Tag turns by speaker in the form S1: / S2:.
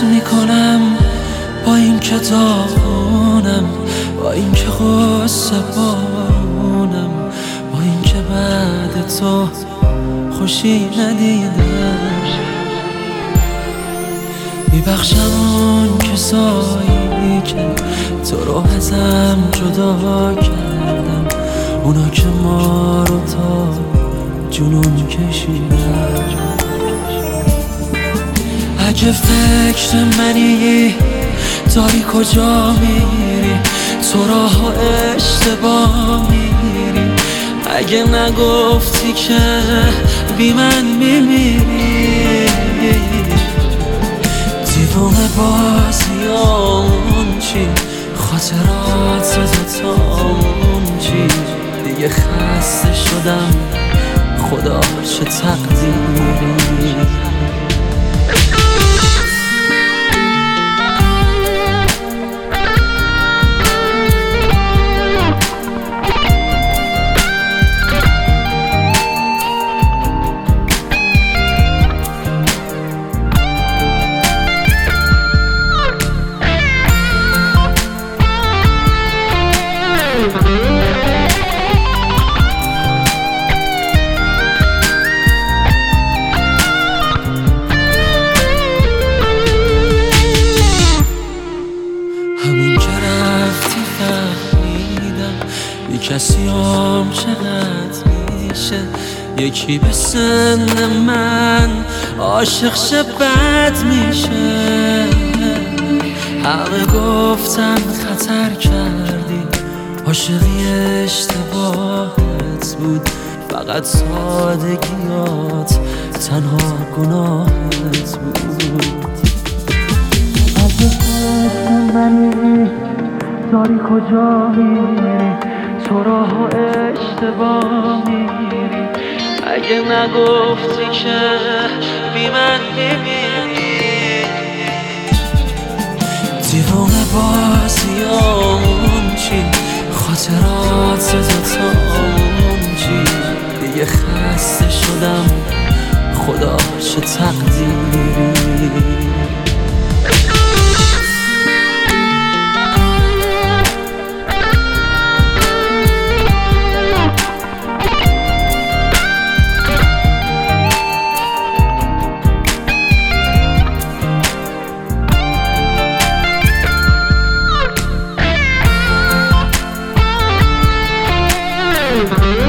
S1: حس میکنم با این کتابونم، با این که غصه بارونم، با این که بعد تو خوشی ندیدم. میبخشم اون کسایی که تو رو ازم جدا کردن، اونا که ما رو تا جنون کشیدن. اگه فکر منی داری کجا میری، تو راه اشتباه میری. اگه نگفتی که بی من میمیری، دیوونه بازیامون چی، خاطرات دوتامون چی. دیگه خسته شدم، خدا چه تقدیری. همین که رفتی فهمیدم بی کسی هم چقدر میشه. یکی به سن من عاشق شه بد میشه. همه گفتن خطر کردی، عاشقی اشتباهت بود، فقط سادگیات تنها گناهت بود. منی داری کجا میری، تو راه اشتباه میری. اگه نگفتی که بی من میمیری، دیوونه بازیامون چی، خاطرات دوتامون چی. دیگه خسته شدم، خدا چه تقدیری.
S2: Mm-hmm.